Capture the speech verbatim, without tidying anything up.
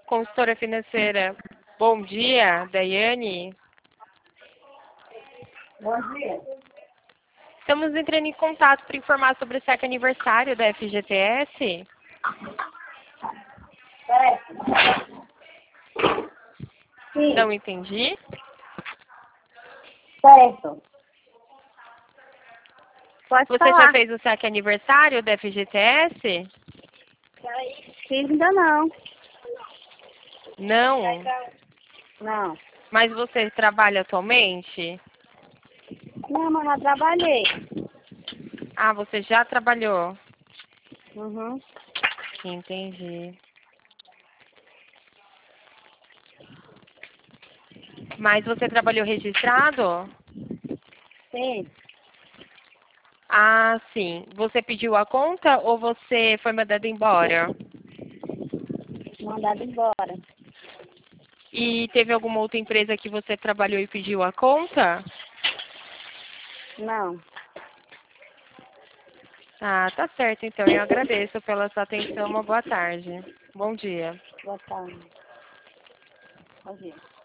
consultora financeira. Bom dia, Daiane. Bom dia. Estamos entrando em contato para informar sobre o sétimo aniversário da F G T S. Certo. Sim. Não entendi. Certo. Pode Você falar. já fez o sétimo aniversário da F G T S? Fiz ainda não. Não. Não. Mas você trabalha atualmente? Não, mas já trabalhei. Ah, você já trabalhou. Uhum. Entendi. Mas você trabalhou registrado? Sim. Ah, sim. Você pediu a conta ou você foi mandado embora? Mandado embora. E teve alguma outra empresa que você trabalhou e pediu a conta? Não. Ah, tá certo, então. Eu agradeço pela sua atenção. Uma boa tarde. Bom dia. Boa tarde. Bom dia.